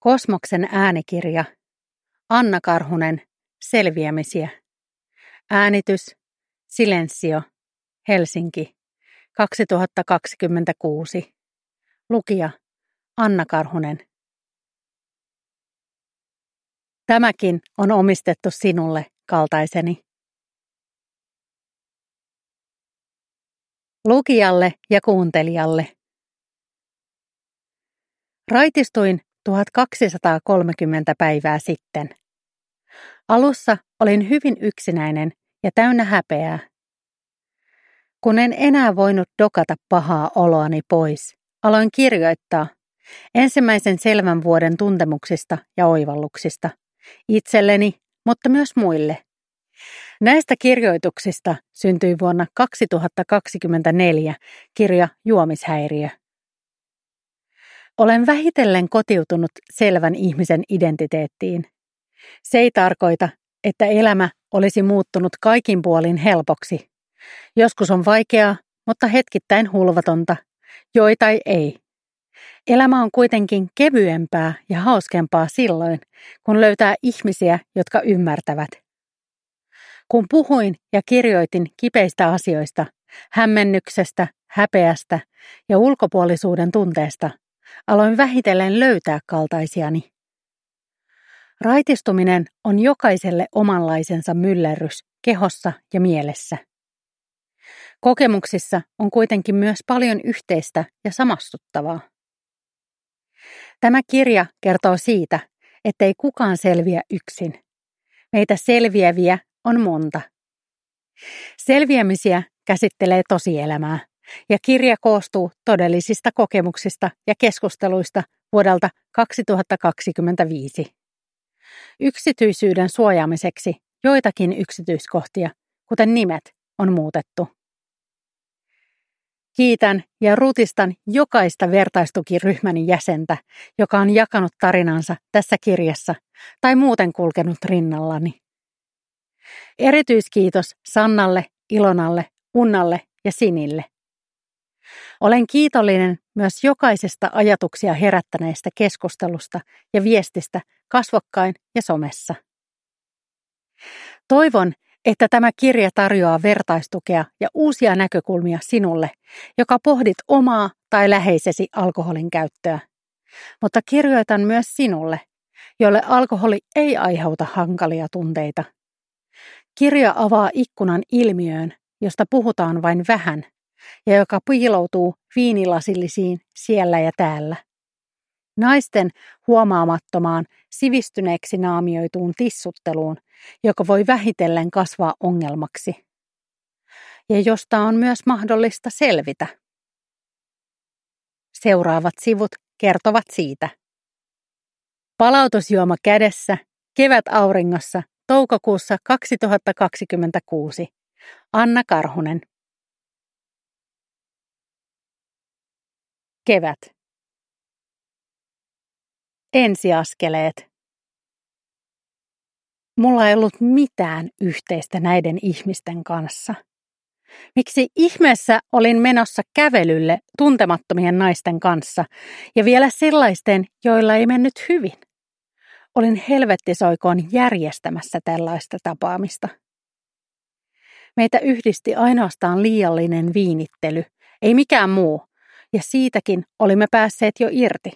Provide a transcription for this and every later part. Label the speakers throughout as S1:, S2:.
S1: Kosmoksen äänikirja. Anna Karhunen. Selviämisiä. Äänitys. Silensio. Helsinki. 2026. Lukija. Anna Karhunen. Tämäkin on omistettu sinulle, kaltaiseni. Lukijalle ja kuuntelijalle. Raitistuin 1230 päivää sitten. Alussa olin hyvin yksinäinen ja täynnä häpeää. Kun en enää voinut dokata pahaa oloani pois, aloin kirjoittaa ensimmäisen selvän vuoden tuntemuksista ja oivalluksista, itselleni, mutta myös muille. Näistä kirjoituksista syntyi vuonna 2024 kirja Juomishäiriö. Olen vähitellen kotiutunut selvän ihmisen identiteettiin. Se ei tarkoita, että elämä olisi muuttunut kaikin puolin helpoksi. Joskus on vaikeaa, mutta hetkittäin hulvatonta, joitain ei. Elämä on kuitenkin kevyempää ja hauskempaa silloin, kun löytää ihmisiä, jotka ymmärtävät. Kun puhuin ja kirjoitin kipeistä asioista, hämmennyksestä, häpeästä ja ulkopuolisuuden tunteesta, aloin vähitellen löytää kaltaisiani. Raitistuminen on jokaiselle omanlaisensa myllerrys kehossa ja mielessä. Kokemuksissa on kuitenkin myös paljon yhteistä ja samastuttavaa. Tämä kirja kertoo siitä, ettei kukaan selviä yksin. Meitä selviäviä on monta. Selviämisiä käsittelee tosielämää, ja kirja koostuu todellisista kokemuksista ja keskusteluista vuodelta 2025. Yksityisyyden suojaamiseksi joitakin yksityiskohtia, kuten nimet, on muutettu. Kiitän ja rutistan jokaista vertaistukiryhmäni jäsentä, joka on jakanut tarinansa tässä kirjassa tai muuten kulkenut rinnallani. Erityiskiitos Sannalle, Ilonalle, Unnalle ja Sinille. Olen kiitollinen myös jokaisesta ajatuksia herättäneestä keskustelusta ja viestistä kasvokkain ja somessa. Toivon, että tämä kirja tarjoaa vertaistukea ja uusia näkökulmia sinulle, joka pohdit omaa tai läheisesi alkoholin käyttöä. Mutta kirjoitan myös sinulle, jolle alkoholi ei aiheuta hankalia tunteita. Kirja avaa ikkunan ilmiöön, josta puhutaan vain vähän, ja joka piiloutuu viinilasillisiin siellä ja täällä. Naisten huomaamattomaan, sivistyneeksi naamioituun tissutteluun, joka voi vähitellen kasvaa ongelmaksi. Ja josta on myös mahdollista selvitä. Seuraavat sivut kertovat siitä. Palautusjuoma kädessä, kevät auringossa, toukokuussa 2026. Anna Karhunen. Kevät. Ensiaskeleet. Mulla ei ollut mitään yhteistä näiden ihmisten kanssa. Miksi ihmeessä olin menossa kävelylle tuntemattomien naisten kanssa ja vielä sellaisten, joilla ei mennyt hyvin? Olin helvettisoikoon järjestämässä tällaista tapaamista. Meitä yhdisti ainoastaan liiallinen viinittely, ei mikään muu, ja siitäkin olimme päässeet jo irti.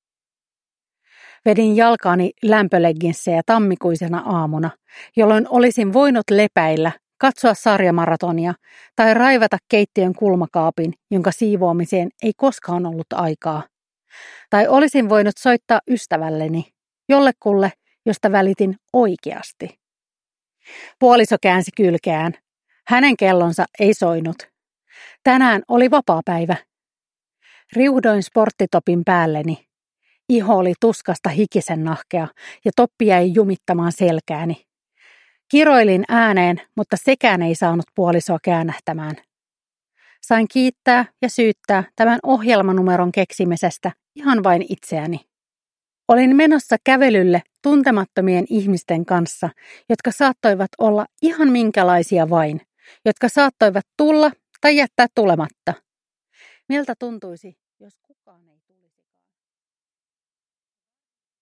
S1: Vedin jalkaani lämpölegginssejä tammikuisena aamuna, jolloin olisin voinut lepäillä, katsoa sarjamaratonia tai raivata keittiön kulmakaapin, jonka siivoamiseen ei koskaan ollut aikaa. Tai olisin voinut soittaa ystävälleni, jollekulle, josta välitin oikeasti. Puoliso käänsi kylkeään. Hänen kellonsa ei soinut. Tänään oli vapaapäivä. Riuhdoin sporttitopin päälleni. Iho oli tuskasta hikisen nahkea ja toppi jäi jumittamaan selkääni. Kiroilin ääneen, mutta sekään ei saanut puolisoa käännähtämään. Sain kiittää ja syyttää tämän ohjelmanumeron keksimisestä ihan vain itseäni. Olin menossa kävelylle tuntemattomien ihmisten kanssa, jotka saattoivat olla ihan minkälaisia vain, jotka saattoivat tulla tai jättää tulematta. Miltä tuntuisi,